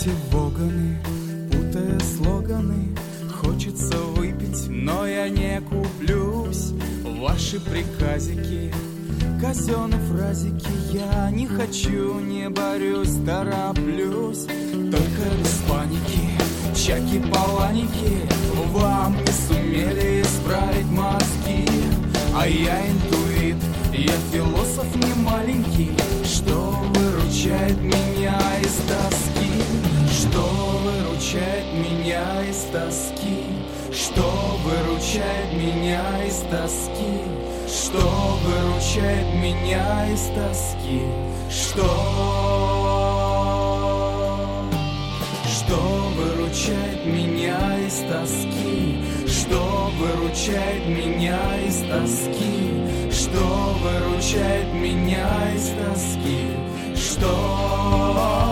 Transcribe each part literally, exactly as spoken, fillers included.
эти воганы, путая слоганы. Хочется выпить, но я не куплюсь. Ваши приказики, казенные фразики. Я не хочу, не борюсь, тороплюсь. Только без паники, чаки-паланики вам не сумели исправить мозги. А я интуит, я философ не маленький. Что выручает меня из тоски? Что выручает меня из тоски? Что выручает меня из тоски? Что выручает меня из тоски? Что? Что выручает меня из тоски? Что выручает меня из тоски? Что выручает меня из тоски? Что?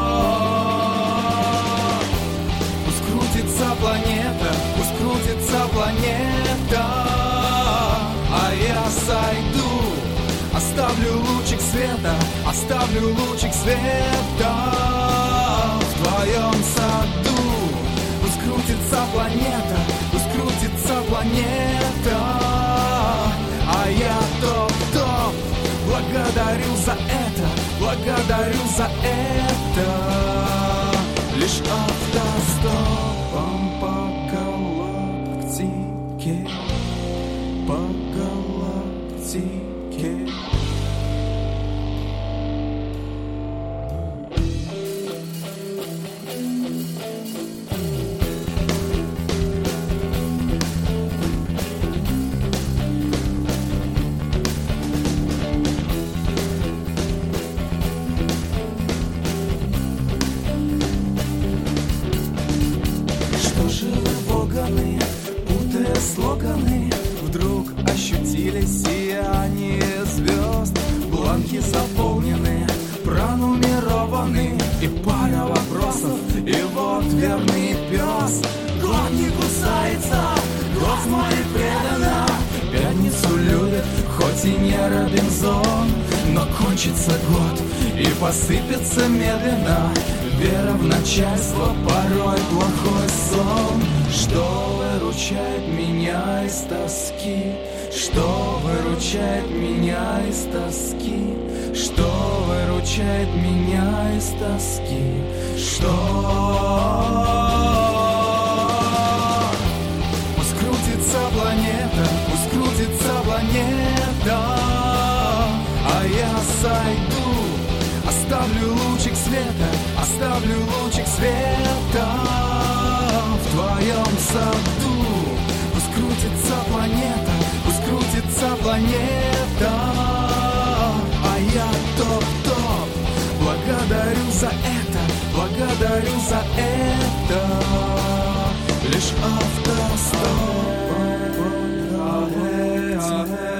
Пусть крутится планета, пусть крутится планета, а я сойду, оставлю лучик света, оставлю лучик света в твоем саду. Пусть крутится планета, пусть крутится планета, а я топ-топ. Благодарю за это, благодарю за это. Лишь автостопом по галактике, по галактике. Путая слоганы, вдруг ощутили сияние звезд. Бланки заполнены, пронумерованы, и пара вопросов, и вот верный пес. Год не кусается, год смотрит преданно. Пятницу любит, хоть и не Робинзон. Но кончится год и посыпется медленно. Вера в начальство, порой плохой сон. Что выручает меня из тоски? Что выручает меня из тоски? Что выручает меня из тоски? Что? Пусть крутится планета, пусть крутится планета, а я сойду, оставлю лучик света, оставлю лучик света в твоем саду. Пусть крутится планета, пусть крутится планета, а я топ-топ. Благодарю за это, благодарю за это. Лишь автостоп.